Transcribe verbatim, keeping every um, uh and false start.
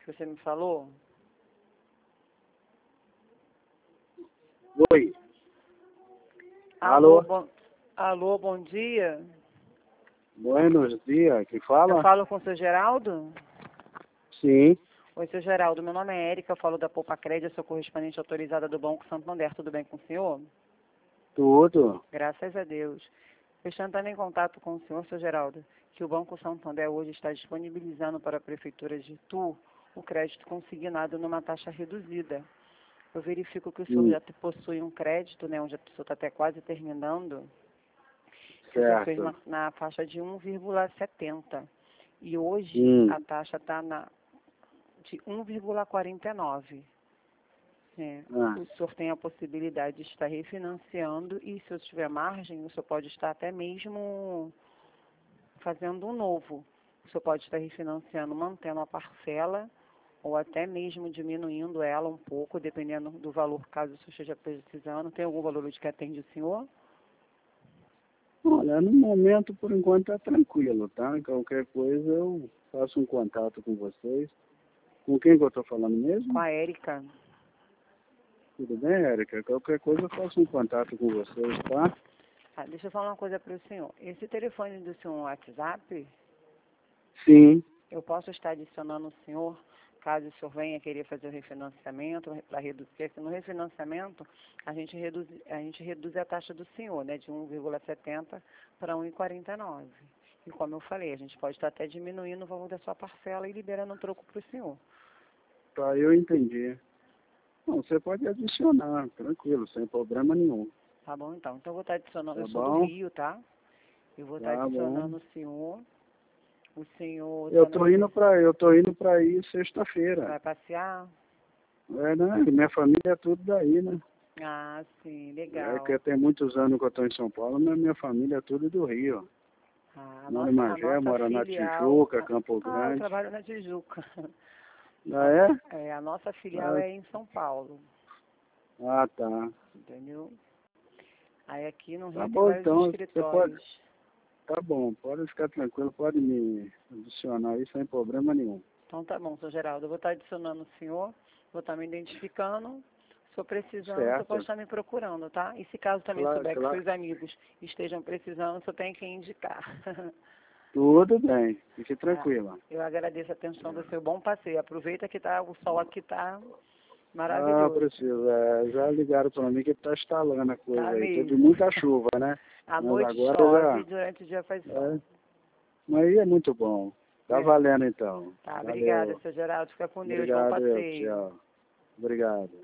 que você me falou? Oi. Alô, Alô? bom, alô, bom dia. Buenos dias. Quem Eu fala? falo com o seu Geraldo? Sim. Oi, seu Geraldo, meu nome é Érica, eu falo da Poupa Crédito, sou correspondente autorizada do Banco Santander, tudo bem com o senhor? Tudo. Graças a Deus. Eu estou entrando em contato com o senhor, seu Geraldo, que o Banco Santander hoje está disponibilizando para a Prefeitura de Itu o crédito consignado numa taxa reduzida. Eu verifico que o senhor Hum, já possui um crédito, né, onde a pessoa está até quase terminando, que o senhor fez na, certo. na faixa de um vírgula setenta. E hoje Hum, a taxa está na de um vírgula quarenta e nove. É, ah, o senhor tem a possibilidade de estar refinanciando e, se eu tiver margem, o senhor pode estar até mesmo fazendo um novo. O senhor pode estar refinanciando, mantendo a parcela ou até mesmo diminuindo ela um pouco, dependendo do valor, caso o senhor esteja precisando. Tem algum valor de que atende o senhor? olha, no momento, por enquanto, tá tranquilo, tá? Qualquer coisa eu faço um contato com vocês. Com quem que eu tô falando Com mesmo? a Érica. Tudo bem, Érica? Qualquer coisa eu faço um contato com vocês, tá? Ah, deixa eu falar uma coisa para o senhor. Esse telefone do seu WhatsApp, Sim. eu posso estar adicionando o senhor, caso o senhor venha querer fazer o refinanciamento, para reduzir, porque no refinanciamento a gente reduz, a gente reduz a taxa do senhor, né, de um vírgula setenta para um vírgula quarenta e nove. E como eu falei, a gente pode estar até diminuindo o valor da sua parcela e liberando um troco para o senhor. Tá, eu entendi. Não, você pode adicionar, tranquilo, sem problema nenhum. Tá bom, então. Então eu vou estar adicionando, eu Tá sou do bom? Rio, tá? Eu vou estar Tá bom. adicionando o senhor. O senhor Eu também tô indo pra, eu tô indo pra aí sexta-feira. vai passear? É, né? Minha família é tudo daí, né? Ah, sim, É legal. que tem muitos anos que eu estou em São Paulo, mas minha família é tudo do Rio. Ah, a Mora em nossa, a Magé, nossa mora na filial. Tijuca, Campo Ah, eu Grande. trabalho na Tijuca. Ah, é? É, a nossa filial Ah, é em São Paulo, ah, tá. entendeu? Aí aqui no Tá Rio tem bom, vários então, você pode. escritórios. Tá bom, pode ficar tranquilo, pode me adicionar aí sem problema nenhum. Então tá bom, seu Geraldo. Eu vou estar adicionando o senhor, vou estar me identificando. Se eu precisando, você pode Certo. estar me procurando, tá? E se caso também Claro, souber que claro. seus amigos estejam precisando, você tem que indicar. Tudo bem, fique Ah, tranquila. eu agradeço a atenção do seu bom passeio. Aproveita que tá, o sol aqui tá Ah, maravilhoso. preciso. É, já ligaram para mim que está instalando a Tá coisa aí. Teve mesmo. muita chuva, né? À Mas noite agora chove, já. durante o dia faz sol. É, mas aí é muito bom. Tá É. valendo então. Tá, obrigada, Valeu. seu Geraldo. Fica com Deus. Bom Obrigado, eu. passeio. Tchau. Obrigado.